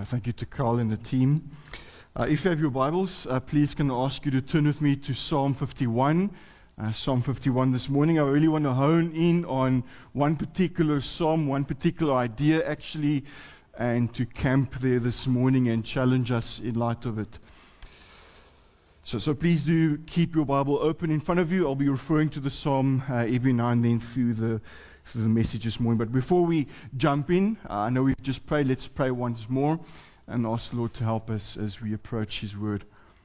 Thank you to Carl and the team. If you have your Bibles, please can I ask you to turn with me to Psalm 51. Psalm 51 this morning. I really want to hone in on one particular psalm, one particular idea actually, and to camp there this morning and challenge us in light of it. So please do keep your Bible open in front of you. I'll be referring to the psalm every now and then through the message this morning. But before we jump in, I know we've just prayed. Let's pray once more and ask the Lord to help us as we approach His Word.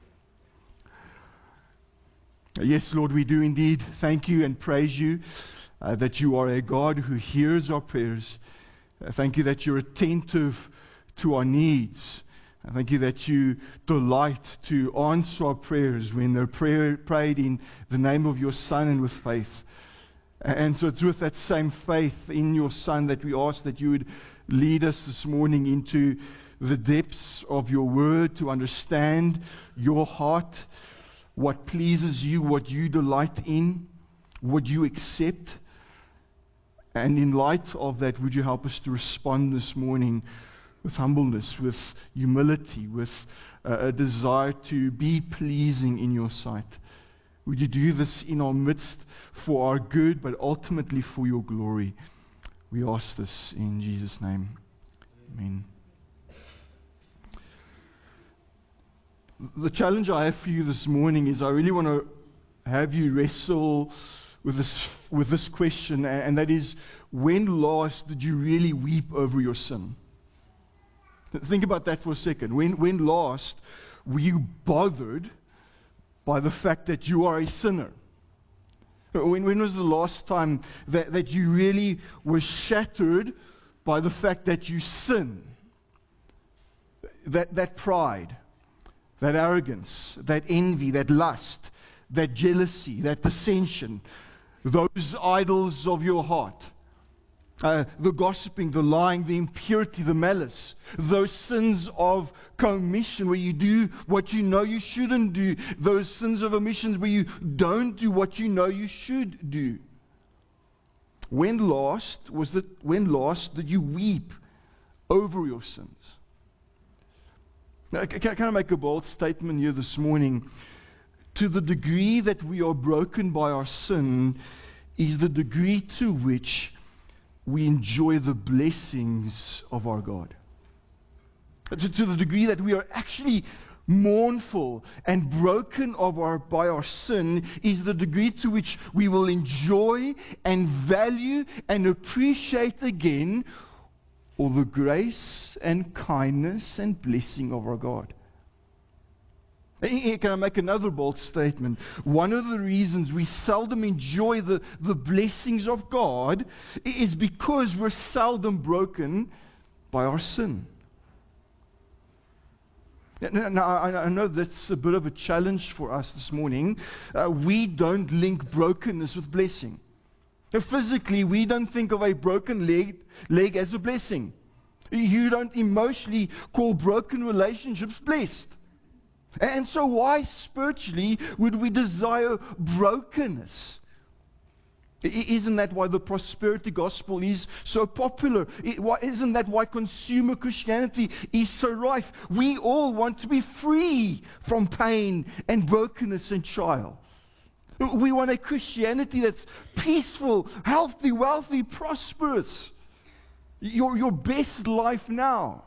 Yes, Lord, we do indeed thank you and praise you that you are a God who hears our prayers. Thank you that you're attentive to our needs. Thank you that you delight to answer our prayers when they're prayed in the name of your Son and with faith. And so it's with that same faith in your Son that we ask that you would lead us this morning into the depths of your word to understand your heart, what pleases you, what you delight in, what you accept. And in light of that, would you help us to respond this morning with humbleness, with humility, with a desire to be pleasing in your sight? Would you do this in our midst for our good, but ultimately for your glory? We ask this in Jesus' name. Amen. The challenge I have for you this morning is I really want to have you wrestle with this question, and that is, when last did you really weep over your sin? Think about that for a second. When last were you bothered by the fact that you are a sinner? When was the last time that you really were shattered by the fact that you sin? That pride, that arrogance, that envy, that lust, that jealousy, that dissension, those idols of your heart. The gossiping, the lying, the impurity, the malice, those sins of commission where you do what you know you shouldn't do, those sins of omission where you don't do what you know you should do. When last did you weep over your sins? Now, can I make a bold statement here this morning? To the degree that we are broken by our sin is the degree to which we enjoy the blessings of our God. To the degree that we are actually mournful and broken by our sin is the degree to which we will enjoy and value and appreciate again all the grace and kindness and blessing of our God. Can I make another bold statement? One of the reasons we seldom enjoy the blessings of God is because we're seldom broken by our sin. Now, I know that's a bit of a challenge for us this morning. We don't link brokenness with blessing. Physically, we don't think of a broken leg as a blessing. You don't emotionally call broken relationships blessed. And so why spiritually would we desire brokenness? Isn't that why the prosperity gospel is so popular? Isn't that why consumer Christianity is so rife? We all want to be free from pain and brokenness and trial. We want a Christianity that's peaceful, healthy, wealthy, prosperous. Your best life now.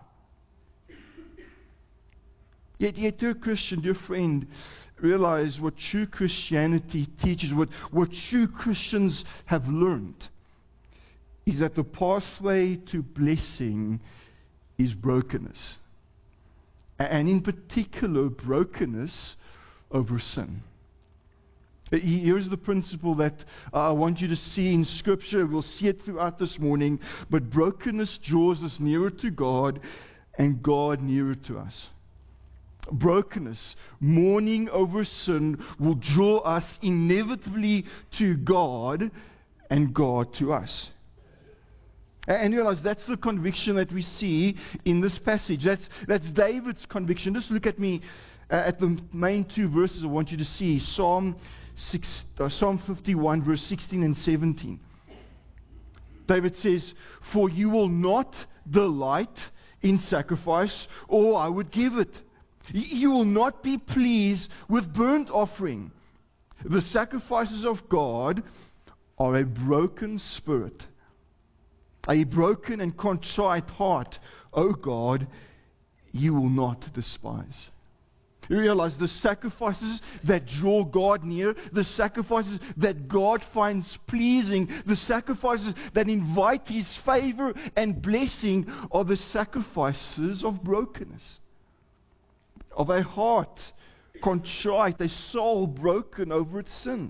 Yet, dear Christian, dear friend, realize what true Christianity teaches, what true Christians have learned, is that the pathway to blessing is brokenness. And in particular, brokenness over sin. Here's the principle that I want you to see in Scripture. We'll see it throughout this morning. But brokenness draws us nearer to God and God nearer to us. Brokenness, mourning over sin, will draw us inevitably to God and God to us. And realize that's the conviction that we see in this passage. That's David's conviction. Just look at me at the main two verses I want you to see. Psalm 51, verse 16 and 17. David says, "For you will not delight in sacrifice, or I would give it. You will not be pleased with burnt offering. The sacrifices of God are a broken spirit, a broken and contrite heart, O God, you will not despise. You realize the sacrifices that draw God near, the sacrifices that God finds pleasing, the sacrifices that invite His favor and blessing are the sacrifices of brokenness, of a heart contrite, a soul broken over its sin.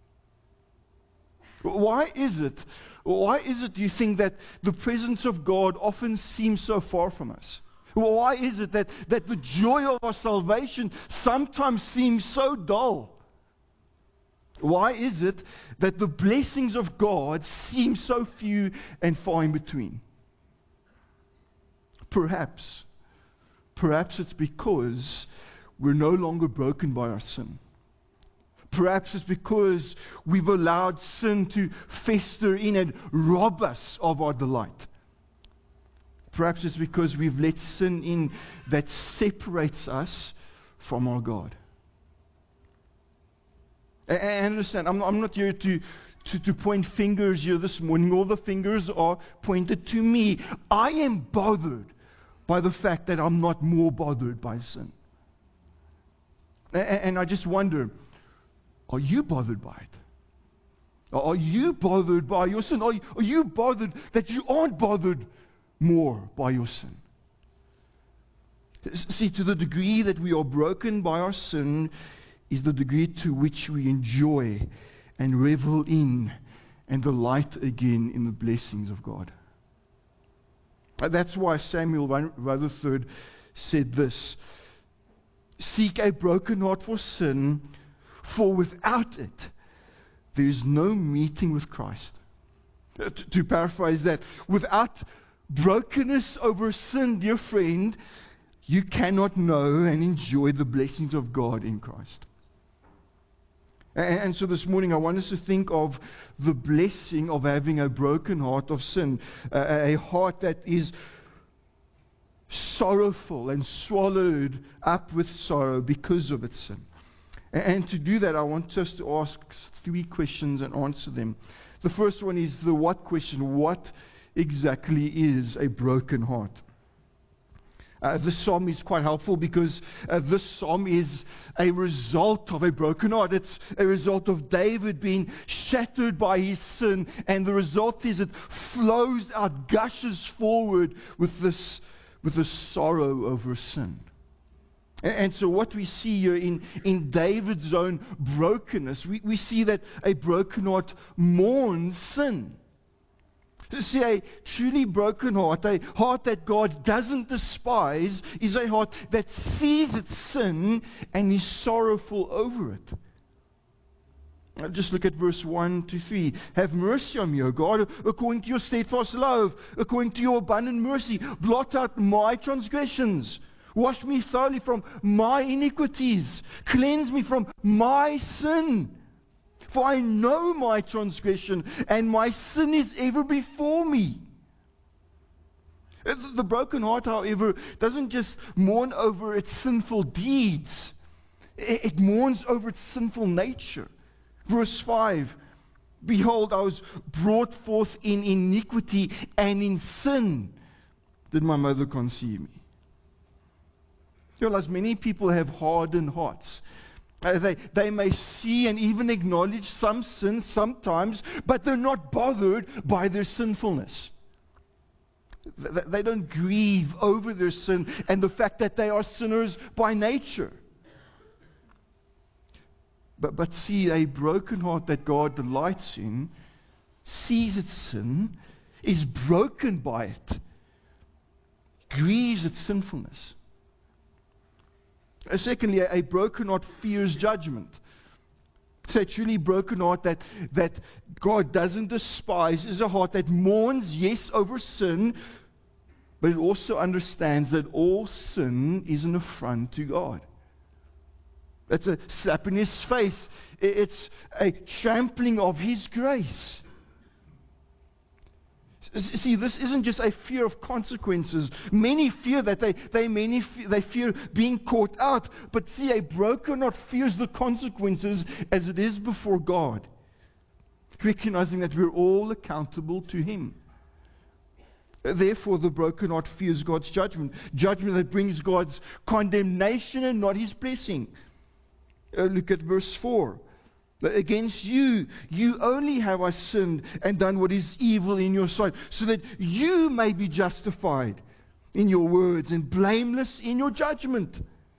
Why is it, do you think, that the presence of God often seems so far from us? Why is it that the joy of our salvation sometimes seems so dull? Why is it that the blessings of God seem so few and far in between? Perhaps it's because we're no longer broken by our sin. Perhaps it's because we've allowed sin to fester in and rob us of our delight. Perhaps it's because we've let sin in that separates us from our God. And understand, I'm not here to point fingers here this morning. All the fingers are pointed to me. I am bothered by the fact that I'm not more bothered by sin. And I just wonder, are you bothered by it? Are you bothered by your sin? Are you bothered that you aren't bothered more by your sin? See, to the degree that we are broken by our sin is the degree to which we enjoy and revel in and delight again in the blessings of God. That's why Samuel Rutherford said this: seek a broken heart for sin, for without it there is no meeting with Christ. To paraphrase that, without brokenness over sin, dear friend, you cannot know and enjoy the blessings of God in Christ. And so this morning I want us to think of the blessing of having a broken heart of sin, a heart that is sorrowful and swallowed up with sorrow because of its sin. And to do that, I want us to ask 3 questions and answer them. The first one is the what question. What exactly is a broken heart? This psalm is quite helpful because this psalm is a result of a broken heart. It's a result of David being shattered by his sin, and the result is it flows out, gushes forward with this sorrow over sin. And so what we see here in David's own brokenness, we see that a broken heart mourns sin. See, a truly broken heart, a heart that God doesn't despise, is a heart that sees its sin and is sorrowful over it. Now just look at verse 1 to 3. Have mercy on me, O God, according to your steadfast love, according to your abundant mercy. Blot out my transgressions. Wash me thoroughly from my iniquities. Cleanse me from my sin. For I know my transgression, and my sin is ever before me. The broken heart, however, doesn't just mourn over its sinful deeds. It mourns over its sinful nature. Verse 5, behold, I was brought forth in iniquity, and in sin did my mother conceive me. You realize many people have hardened hearts. They may see and even acknowledge some sin sometimes, but they're not bothered by their sinfulness. They don't grieve over their sin and the fact that they are sinners by nature. But see, a broken heart that God delights in, sees its sin, is broken by it, grieves its sinfulness. Secondly, a broken heart fears judgment. It's a truly broken heart that God doesn't despise is a heart that mourns, yes, over sin, but it also understands that all sin is an affront to God. It's a slap in His face. It's a trampling of His grace. See, this isn't just a fear of consequences. Many fear that they fear being caught out. But see, a broken heart fears the consequences as it is before God, recognizing that we're all accountable to Him. Therefore, the broken heart fears God's judgment that brings God's condemnation and not His blessing. Look at verse 4. Against you only have I sinned and done what is evil in your sight, so that you may be justified in your words and blameless in your judgment.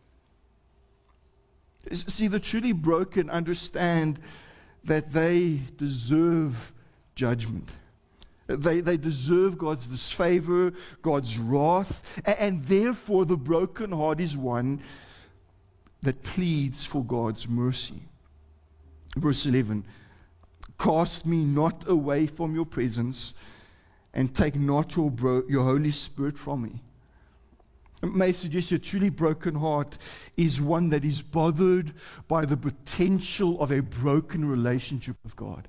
See, the truly broken understand that they deserve judgment. They deserve God's disfavor, God's wrath, and therefore the broken heart is one that pleads for God's mercy. Verse 11, cast me not away from your presence, and take not your Holy Spirit from me. It may suggest a truly broken heart is one that is bothered by the potential of a broken relationship with God.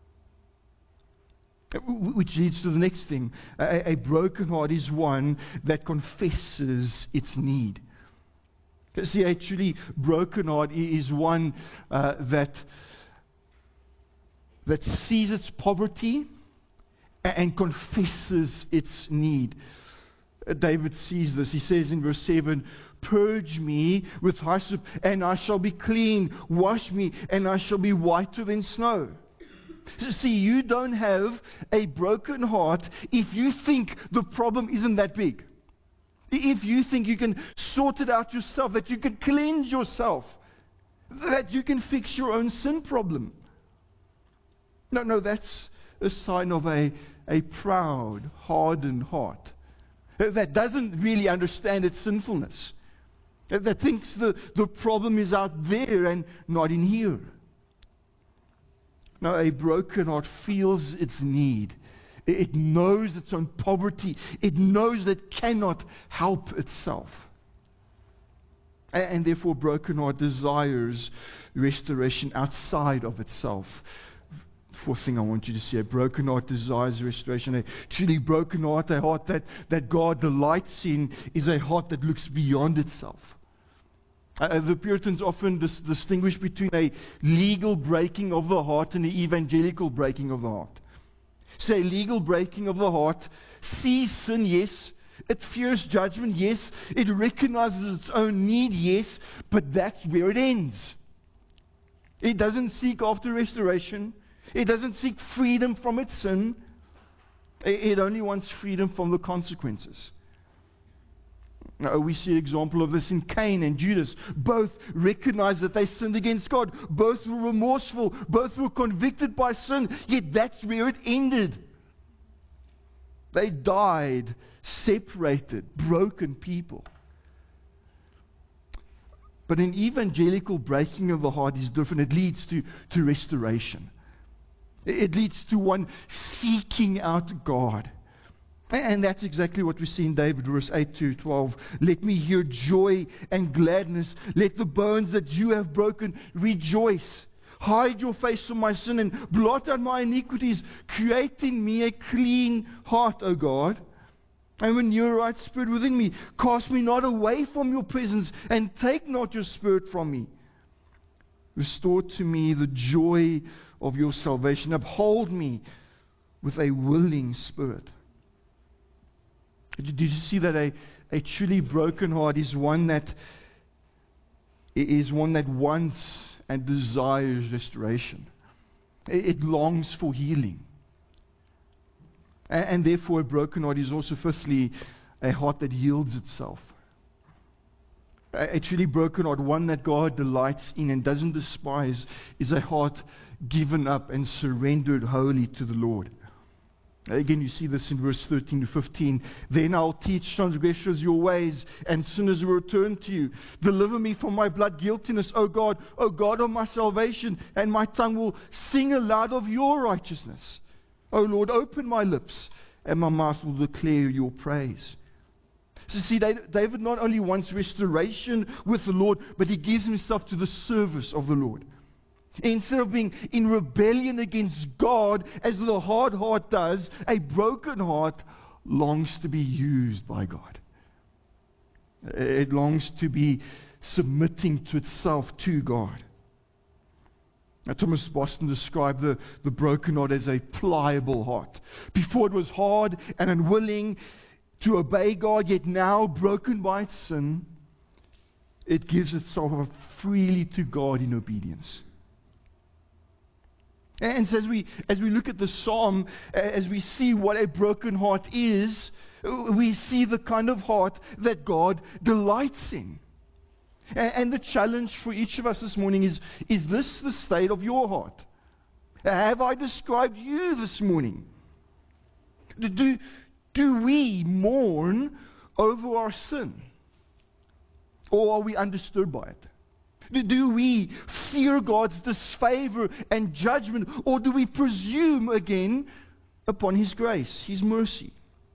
Which leads to the next thing. A broken heart is one that confesses its need. See, a truly broken heart is one that sees its poverty and confesses its need. David sees this. He says in verse 7, purge me with hyssop, and I shall be clean. Wash me, and I shall be whiter than snow. See, you don't have a broken heart if you think the problem isn't that big. If you think you can sort it out yourself, that you can cleanse yourself, that you can fix your own sin problem. No, that's a sign of a proud, hardened heart that doesn't really understand its sinfulness, that thinks the problem is out there and not in here. No, a broken heart feels its need. It knows its own poverty. It knows that it cannot help itself. And therefore, broken heart desires restoration outside of itself. Fourth thing I want you to see, a broken heart desires restoration. A truly broken heart, a heart that God delights in, is a heart that looks beyond itself. The Puritans often distinguish between a legal breaking of the heart and an evangelical breaking of the heart. So a legal breaking of the heart sees sin, yes. It fears judgment, yes. It recognizes its own need, yes. But that's where it ends. It doesn't seek after restoration. It doesn't seek freedom from its sin. It only wants freedom from the consequences. Now, we see an example of this in Cain and Judas. Both recognized that they sinned against God. Both were remorseful. Both were convicted by sin. Yet that's where it ended. They died separated, broken people. But an evangelical breaking of the heart is different. It leads to restoration. It leads to one seeking out God. And that's exactly what we see in David, verse 8 to 12. Let me hear joy and gladness. Let the bones that you have broken rejoice. Hide your face from my sin and blot out my iniquities. Create in me a clean heart, O God, and renew a right spirit within me. Cast me not away from your presence, and take not your spirit from me. Restore to me the joy of your salvation. Uphold me with a willing spirit. Did you see that a truly broken heart is one that wants and desires restoration? It longs for healing. And therefore a broken heart is also, firstly, a heart that yields itself. A truly broken heart, one that God delights in and doesn't despise, is a heart given up and surrendered wholly to the Lord. Again, you see this in verse 13 to 15. Then I'll teach transgressors your ways, and sinners will return to you. Deliver me from my blood guiltiness, O God of my salvation, and my tongue will sing aloud of your righteousness. O Lord, open my lips, and my mouth will declare your praise. So see, David not only wants restoration with the Lord, but he gives himself to the service of the Lord. Instead of being in rebellion against God, as the hard heart does, a broken heart longs to be used by God. It longs to be submitting to itself to God. Now, Thomas Boston described the broken heart as a pliable heart. Before it was hard and unwilling to obey God, yet now broken by its sin, it gives itself up freely to God in obedience. And so as we look at the psalm, as we see what a broken heart is, we see the kind of heart that God delights in. And the challenge for each of us this morning is this the state of your heart? Have I described you this morning? Do we mourn over our sin? Or are we undisturbed by it? Do we fear God's disfavor and judgment, or do we presume again upon His grace, His mercy?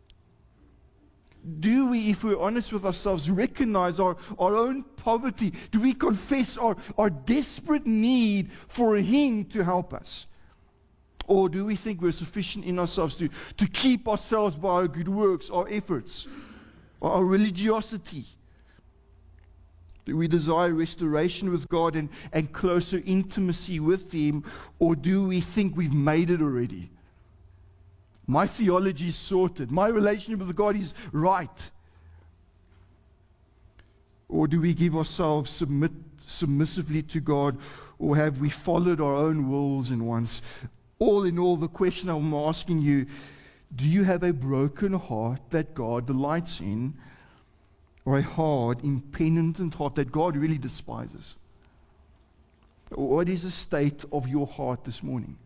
Do we, if we're honest with ourselves, recognize our own poverty? Do we confess our desperate need for Him to help us? Or do we think we're sufficient in ourselves to keep ourselves by our good works, our efforts, our religiosity? Do we desire restoration with God and closer intimacy with Him? Or do we think we've made it already? My theology is sorted. My relationship with God is right. Or do we give ourselves submissively to God? Or have we followed our own wills and wants? All in all, the question I'm asking you, do you have a broken heart that God delights in? Or a hard, impenitent heart that God really despises? What is the state of your heart this morning?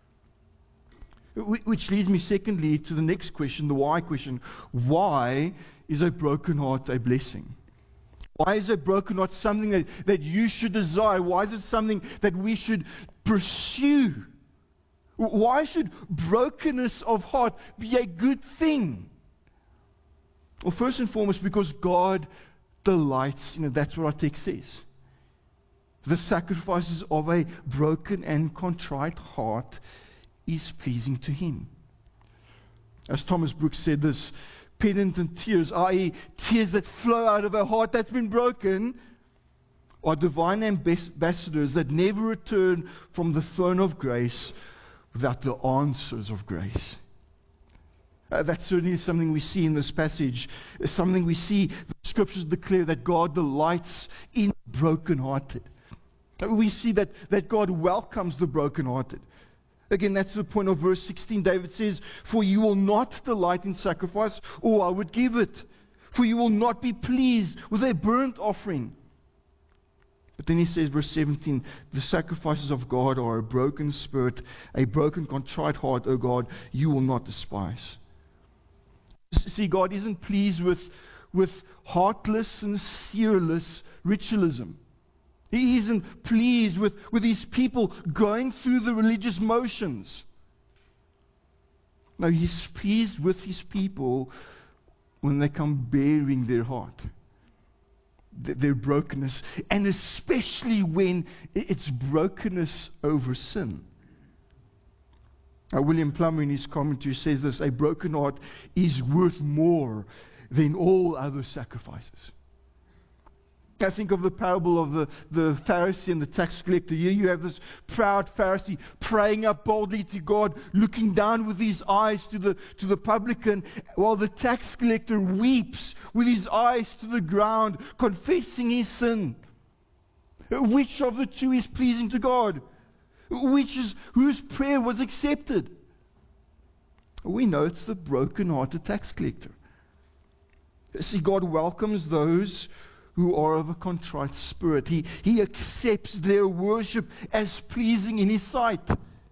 Which leads me, secondly, to the next question, the why question. Why is a broken heart a blessing? Why is a broken heart something that you should desire? Why is it something that we should pursue? Why should brokenness of heart be a good thing? Well, first and foremost, because God delights, that's what our text says. The sacrifices of a broken and contrite heart is pleasing to Him. As Thomas Brooks said this, penitent tears, i.e. tears that flow out of a heart that's been broken, are divine ambassadors that never return from the throne of grace without the answers of grace. That's certainly something we see in this passage. It's something we see the Scriptures declare that God delights in the brokenhearted. We see that God welcomes the brokenhearted. Again, that's the point of verse 16. David says, "For you will not delight in sacrifice, or I would give it. For you will not be pleased with a burnt offering." But then he says, verse 17, "The sacrifices of God are a broken spirit, a broken, contrite heart, O God, you will not despise." See, God isn't pleased with heartless and seerless ritualism. He isn't pleased with His people going through the religious motions. No, He's pleased with His people when they come bearing their heart, their brokenness, and especially when it's brokenness over sin. William Plummer in his commentary says this: a broken heart is worth more than all other sacrifices. I think of the parable of the Pharisee and the tax collector. Here you have this proud Pharisee praying up boldly to God, looking down with his eyes to the publican, while the tax collector weeps with his eyes to the ground, confessing his sin. Which of the two is pleasing to God? Whose prayer was accepted? We know it's the broken-hearted tax collector. See, God welcomes those who are of a contrite spirit. He accepts their worship as pleasing in His sight.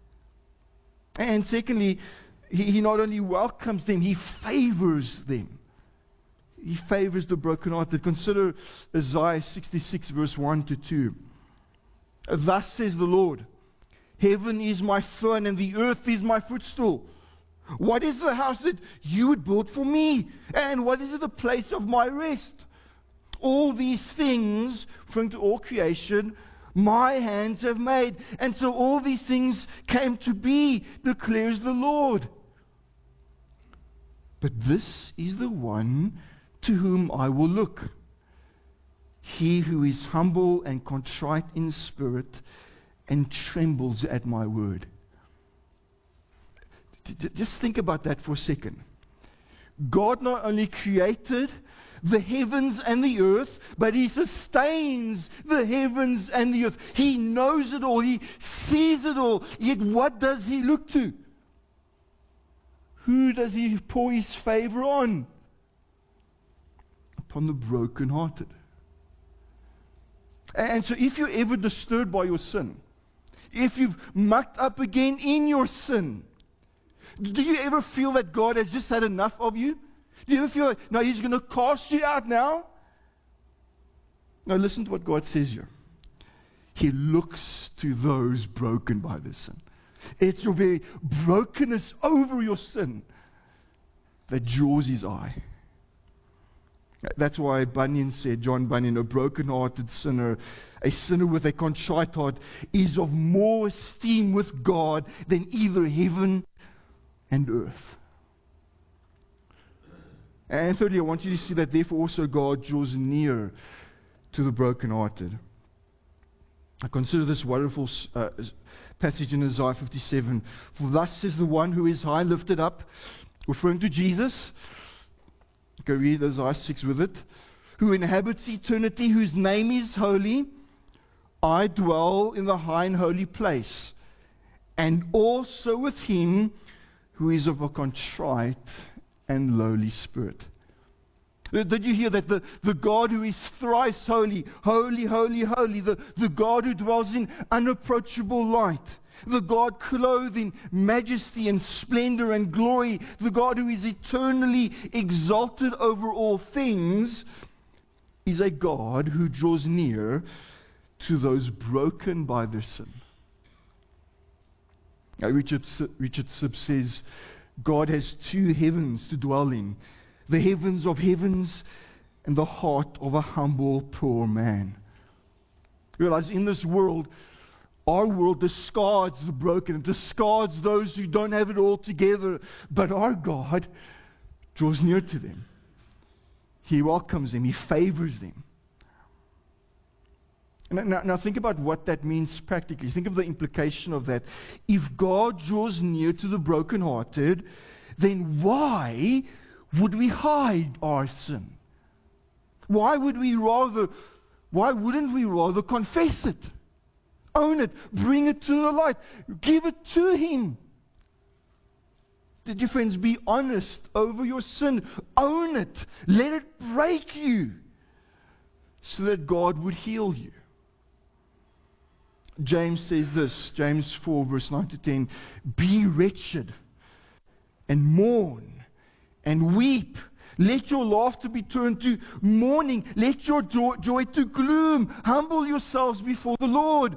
And secondly, He not only welcomes them, He favors them. He favors the brokenhearted. Consider Isaiah 66, verse 1 to 2. "Thus says the Lord, heaven is my throne and the earth is my footstool. What is the house that you would build for me? And what is the place of my rest? All these things, referring to all creation, my hands have made. And so all these things came to be, declares the Lord. But this is the one to whom I will look. He who is humble and contrite in spirit and trembles at my word. Just think about that for a second. God not only created the heavens and the earth, but He sustains the heavens and the earth. He knows it all. He sees it all. Yet what does He look to? Who does He pour His favor on? Upon the brokenhearted. And so if you're ever disturbed by your sin, if you've mucked up again in your sin, do you ever feel that God has just had enough of you? Do you ever feel like, no, He's going to cast you out now? No, listen to what God says here. He looks to those broken by their sin. It's your very brokenness over your sin that draws His eye. That's why Bunyan said, John Bunyan, a broken-hearted sinner, a sinner with a contrite heart, is of more esteem with God than either heaven and earth. And thirdly, I want you to see that therefore also God draws near to the brokenhearted. I consider this wonderful passage in Isaiah 57. For thus says the one who is high lifted up, referring to Jesus. Go read Isaiah 6 with it. Who inhabits eternity, whose name is holy. I dwell in the high and holy place, and also with him who is of a contrite and lowly spirit. Did you hear that the God who is thrice holy, holy, holy, holy, the God who dwells in unapproachable light, the God clothed in majesty and splendor and glory, the God who is eternally exalted over all things, is a God who draws near to those broken by their sin. Now, Richard Sipp says, God has two heavens to dwell in, the heavens of heavens and the heart of a humble, poor man. Realize in this world, our world discards the broken, it discards those who don't have it all together, but our God draws near to them. He welcomes them, He favors them. Now think about what that means practically. Think of the implication of that. If God draws near to the brokenhearted, then why would we hide our sin? Why wouldn't we rather confess it? Own it, bring it to the light, give it to Him. Did you friends be honest over your sin? Own it, let it break you so that God would heal you. James says this, James 4 verse 9 to 10, be wretched and mourn and weep. Let your laughter be turned to mourning. Let your joy to gloom. Humble yourselves before the Lord.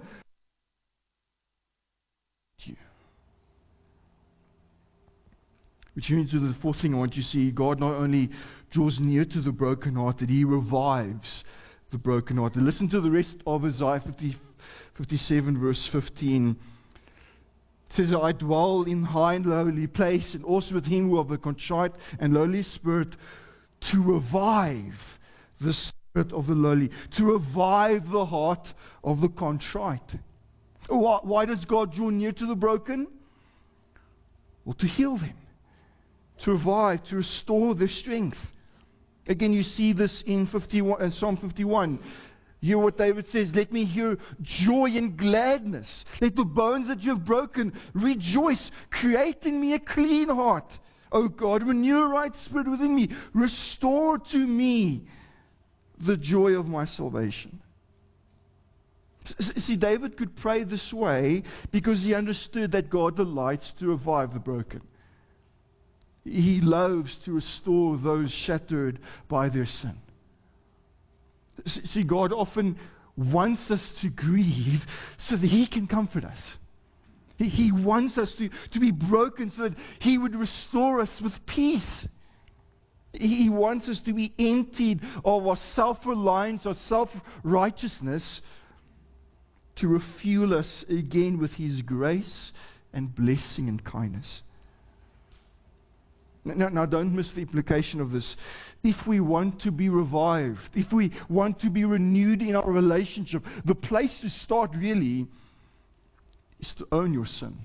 Which means to the fourth thing I want you to see, God not only draws near to the brokenhearted, He revives the brokenhearted. Listen to the rest of Isaiah 57 verse 15. It says, I dwell in high and lowly place, and also with him who have a contrite and lowly spirit, to revive the spirit of the lowly, to revive the heart of the contrite. Why does God draw near to the broken? Well, to heal them, to revive, to restore their strength. Again, you see this in Psalm 51. Hear what David says, let me hear joy and gladness. Let the bones that you have broken rejoice. Create in me a clean heart. O God, renew a right spirit within me. Restore to me the joy of my salvation. See, David could pray this way because he understood that God delights to revive the broken. He loves to restore those shattered by their sin. See, God often wants us to grieve so that He can comfort us. He wants us to be broken so that He would restore us with peace. He wants us to be emptied of our self-reliance, our self-righteousness, to refuel us again with His grace and blessing and kindness. Now, don't miss the implication of this. If we want to be revived, if we want to be renewed in our relationship, the place to start really is to own your sin,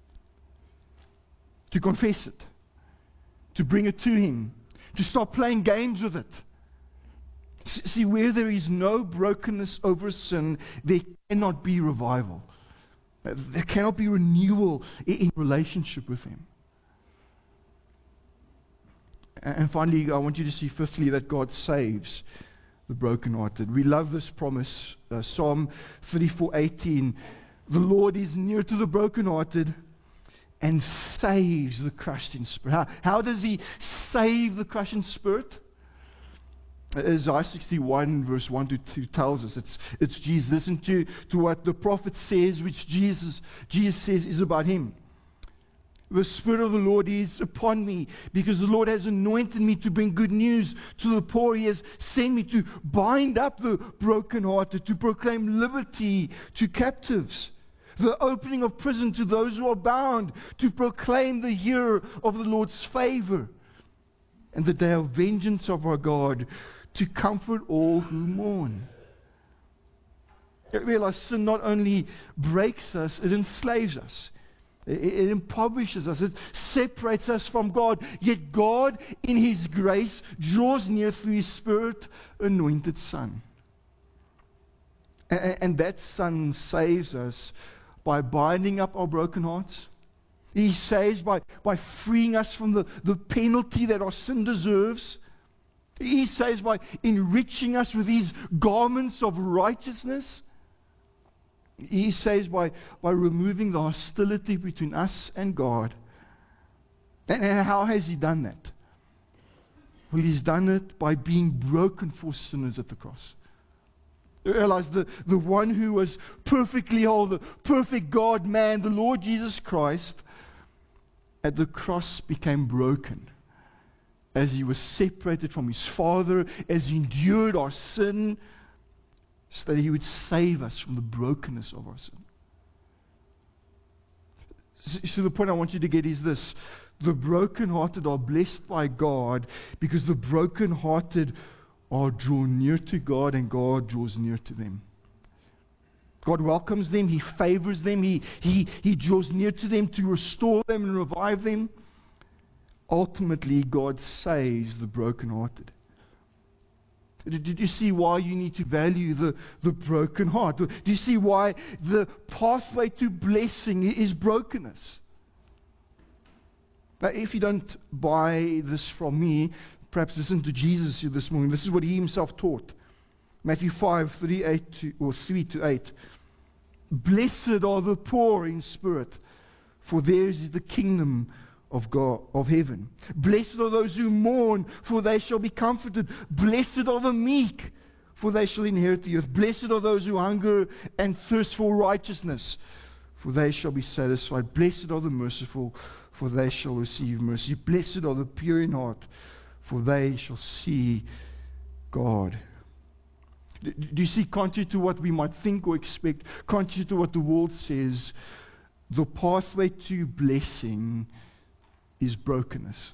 to confess it, to bring it to Him, to stop playing games with it. See, where there is no brokenness over sin, there cannot be revival. There cannot be renewal in relationship with Him. And finally, I want you to see fifthly that God saves the brokenhearted. We love this promise. Psalm 34:18. The Lord is near to the brokenhearted and saves the crushed in spirit. How does He save the crushed in spirit? Isaiah 61 verse 1 to 2 tells us it's Jesus. Listen to what the prophet says, which Jesus says is about Him. The Spirit of the Lord is upon me, because the Lord has anointed me to bring good news to the poor. He has sent me to bind up the brokenhearted, to proclaim liberty to captives, the opening of prison to those who are bound, to proclaim the year of the Lord's favor, and the day of vengeance of our God, to comfort all who mourn. You realize sin not only breaks us, it enslaves us. It impoverishes us. It separates us from God. Yet God, in His grace, draws near through His Spirit-anointed Son. And that Son saves us by binding up our broken hearts. He saves by freeing us from the penalty that our sin deserves. He saves by enriching us with His garments of righteousness. He saves by removing the hostility between us and God. And how has He done that? Well, He's done it by being broken for sinners at the cross. You realize the one who was perfectly whole, the perfect God-man, the Lord Jesus Christ, at the cross became broken as He was separated from His Father, as He endured our sin, so that He would save us from the brokenness of our sin. So the point I want you to get is this: the brokenhearted are blessed by God, because the brokenhearted are drawn near to God, and God draws near to them. God welcomes them, He favors them, He draws near to them to restore them and revive them. Ultimately, God saves the brokenhearted. Did you see why you need to value the broken heart? Do you see why the pathway to blessing is brokenness? Now, if you don't buy this from me, perhaps listen to Jesus here this morning. This is what He Himself taught. Matthew 5:3-8. Blessed are the poor in spirit, for theirs is the kingdom of God, of heaven. Blessed are those who mourn, for they shall be comforted. Blessed are the meek, for they shall inherit the earth. Blessed are those who hunger and thirst for righteousness, for they shall be satisfied. Blessed are the merciful, for they shall receive mercy. Blessed are the pure in heart, for they shall see God. Do you see, contrary to what we might think or expect, contrary to what the world says, the pathway to blessing is brokenness.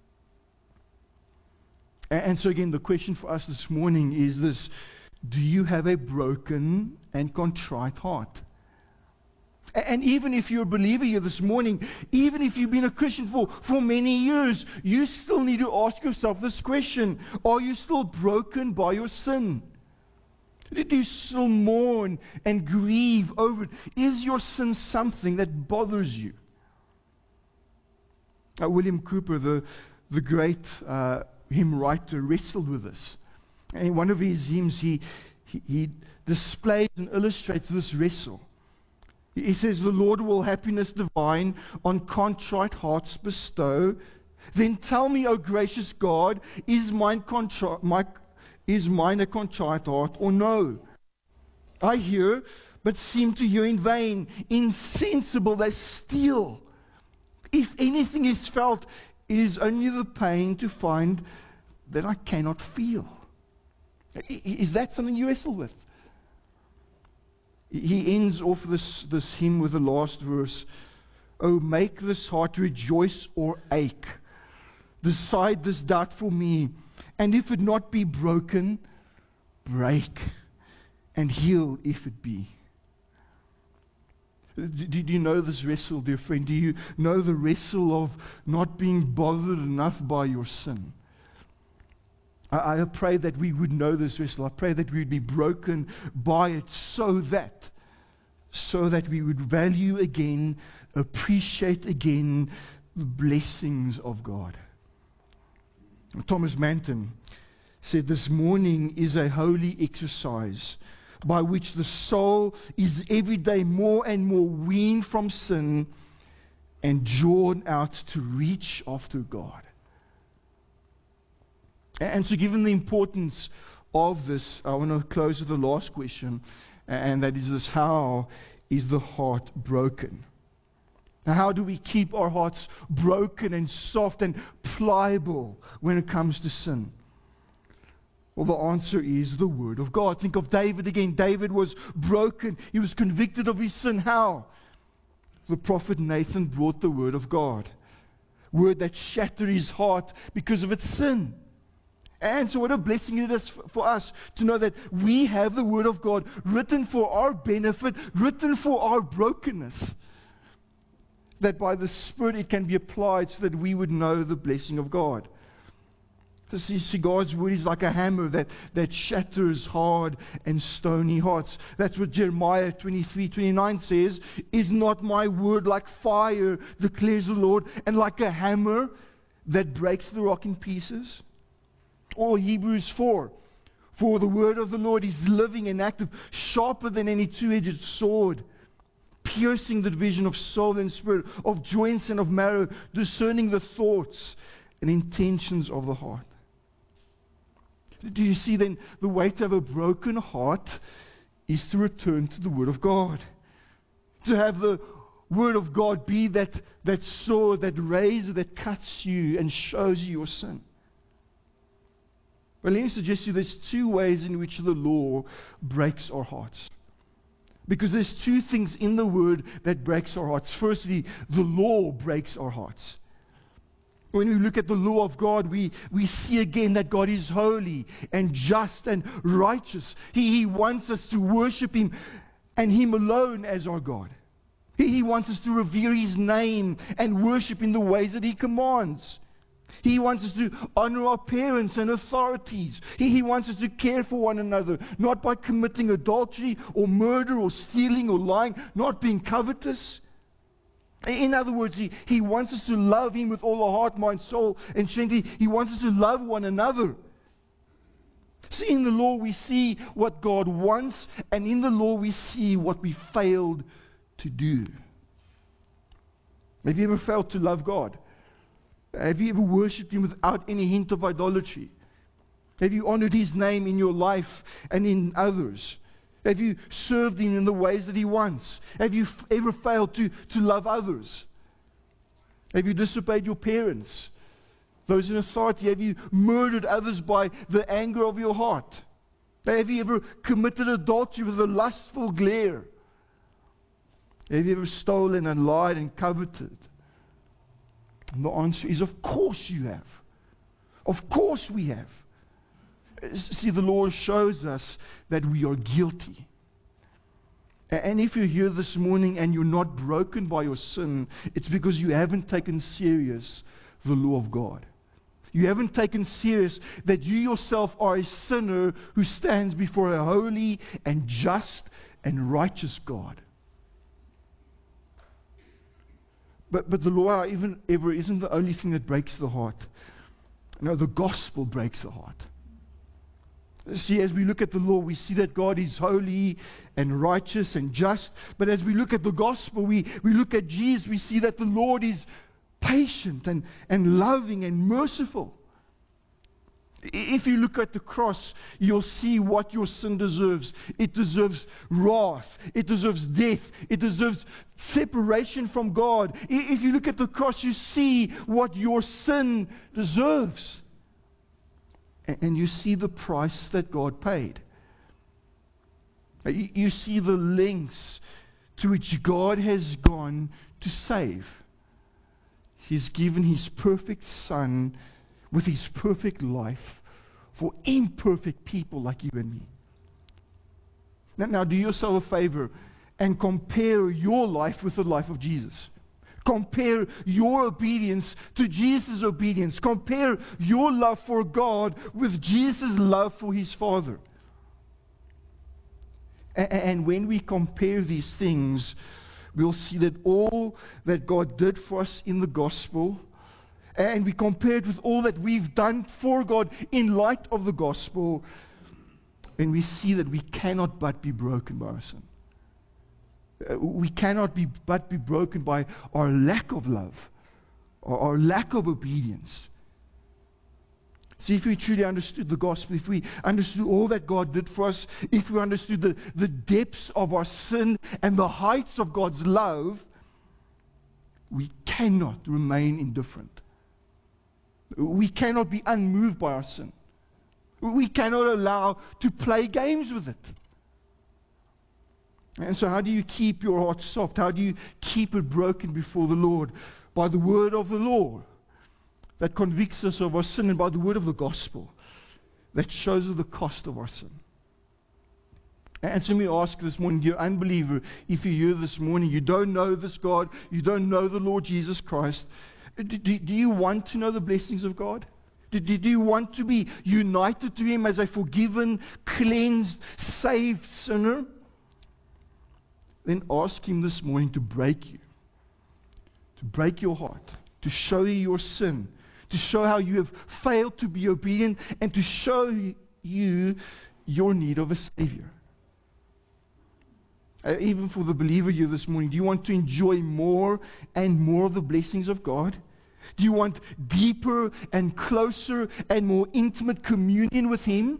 And so again, the question for us this morning is this: do you have a broken and contrite heart? And even if you're a believer here this morning, even if you've been a Christian for many years, you still need to ask yourself this question: are you still broken by your sin? Do you still mourn and grieve over it? Is your sin something that bothers you? William Cooper, the great hymn writer, wrestled with this. And in one of his hymns, he displays and illustrates this wrestle. He says, "The Lord will happiness divine on contrite hearts bestow. Then tell me, O gracious God, is mine a contrite heart or no? I hear, but seem to hear in vain. Insensible they steal. If anything is felt, it is only the pain to find that I cannot feel." Is that something you wrestle with? He ends off this hymn with the last verse. Oh, make this heart rejoice or ache. Decide this doubt for me. And if it not be broken, break and heal if it be. Do you know this wrestle, dear friend? Do you know the wrestle of not being bothered enough by your sin? I pray that we would know this wrestle. I pray that we would be broken by it so that we would value again, appreciate again the blessings of God. Thomas Manton said, this mourning is a holy exercise by which the soul is every day more and more weaned from sin and drawn out to reach after God. And so given the importance of this, I want to close with the last question, and that is this: how is the heart broken? Now, how do we keep our hearts broken and soft and pliable when it comes to sin? Well, the answer is the Word of God. Think of David again. David was broken. He was convicted of his sin. How? The prophet Nathan brought the Word of God. Word that shattered his heart because of its sin. And so what a blessing it is for us to know that we have the Word of God written for our benefit, written for our brokenness. That by the Spirit it can be applied so that we would know the blessing of God. See, God's Word is like a hammer that shatters hard and stony hearts. That's what Jeremiah 23:29 says. Is not my word like fire, declares the Lord, and like a hammer that breaks the rock in pieces? Or Hebrews 4. For the word of the Lord is living and active, sharper than any two-edged sword, piercing the division of soul and spirit, of joints and of marrow, discerning the thoughts and intentions of the heart. Do you see then the way to have a broken heart is to return to the Word of God. To have the Word of God be that sword, that razor that cuts you and shows you your sin. Well, let me suggest to you there's two ways in which the law breaks our hearts. Because there's two things in the Word that breaks our hearts. Firstly, the law breaks our hearts. When we look at the law of God, we see again that God is holy and just and righteous. He wants us to worship Him and Him alone as our God. He wants us to revere His name and worship in the ways that He commands. He wants us to honor our parents and authorities. He wants us to care for one another, not by committing adultery or murder or stealing or lying, not being covetous. In other words, He wants us to love Him with all our heart, mind, soul, and strength. He wants us to love one another. See, in the law we see what God wants, and in the law we see what we failed to do. Have you ever failed to love God? Have you ever worshipped Him without any hint of idolatry? Have you honored His name in your life and in others? Have you served Him in the ways that He wants? Have you ever failed to love others? Have you disobeyed your parents, those in authority? Have you murdered others by the anger of your heart? Have you ever committed adultery with a lustful glare? Have you ever stolen and lied and coveted? And the answer is, of course you have. Of course we have. See, the Lord shows us that we are guilty. And if you're here this morning and you're not broken by your sin, it's because you haven't taken serious the law of God. You haven't taken serious that you yourself are a sinner who stands before a holy and just and righteous God. But the law ever isn't the only thing that breaks the heart. No, the gospel breaks the heart. See, as we look at the law, we see that God is holy and righteous and just. But as we look at the gospel, we look at Jesus, we see that the Lord is patient and loving and merciful. If you look at the cross, you'll see what your sin deserves. It deserves wrath. It deserves death. It deserves separation from God. If you look at the cross, you see what your sin deserves. And you see the price that God paid. You see the lengths to which God has gone to save. He's given His perfect Son with His perfect life for imperfect people like you and me. Now do yourself a favor and compare your life with the life of Jesus. Compare your obedience to Jesus' obedience. Compare your love for God with Jesus' love for His Father. And when we compare these things, we'll see that all that God did for us in the gospel, and we compare it with all that we've done for God in light of the gospel, and we see that we cannot but be broken by our sin. We cannot but be broken by our lack of love, or our lack of obedience. See, if we truly understood the gospel, if we understood all that God did for us, if we understood the depths of our sin and the heights of God's love, we cannot remain indifferent. We cannot be unmoved by our sin. We cannot allow to play games with it. And so how do you keep your heart soft? How do you keep it broken before the Lord? By the word of the Lord that convicts us of our sin, and by the word of the gospel that shows us the cost of our sin. And so let me ask this morning, dear unbeliever, if you're here this morning, you don't know this God, you don't know the Lord Jesus Christ, do you want to know the blessings of God? Do you want to be united to Him as a forgiven, cleansed, saved sinner? Then ask Him this morning to break you, to break your heart, to show you your sin, to show how you have failed to be obedient, and to show you your need of a Savior. Even for the believer here this morning, do you want to enjoy more and more of the blessings of God? Do you want deeper and closer and more intimate communion with Him?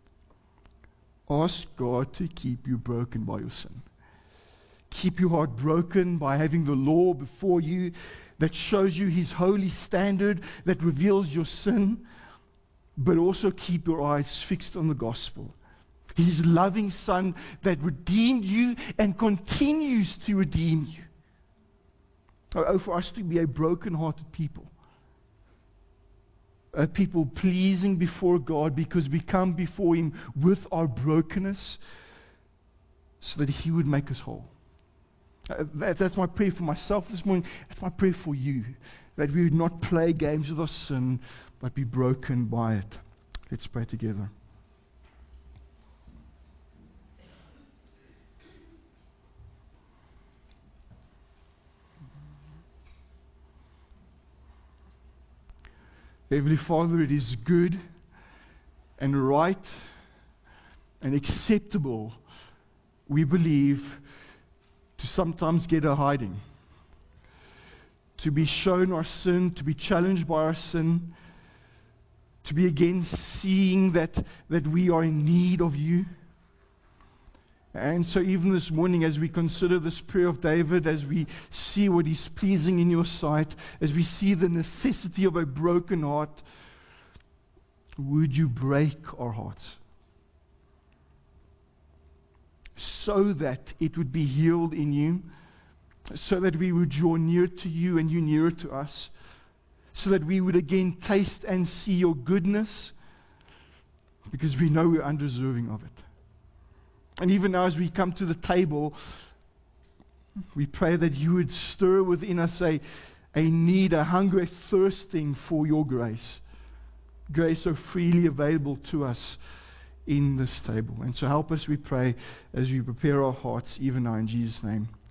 Ask God to keep you broken by your sin. Keep your heart broken by having the law before you that shows you His holy standard, that reveals your sin, but also keep your eyes fixed on the gospel. His loving Son that redeemed you and continues to redeem you. Oh, for us to be a broken-hearted people. A people pleasing before God because we come before Him with our brokenness so that He would make us whole. That's my prayer for myself this morning. That's my prayer for you. That we would not play games with our sin, but be broken by it. Let's pray together. Heavenly Father, it is good and right and acceptable, we believe, to sometimes get a hiding, to be shown our sin, to be challenged by our sin, to be again seeing that we are in need of You. And so even this morning, as we consider this prayer of David, as we see what is pleasing in Your sight, as we see the necessity of a broken heart, would You break our hearts so that it would be healed in You, so that we would draw near to You and You nearer to us, so that we would again taste and see Your goodness, because we know we're undeserving of it. And even now as we come to the table, we pray that You would stir within us a need, a hunger, a thirsting for Your grace. Grace so freely available to us in this table. And so help us, we pray, as we prepare our hearts even now in Jesus' name.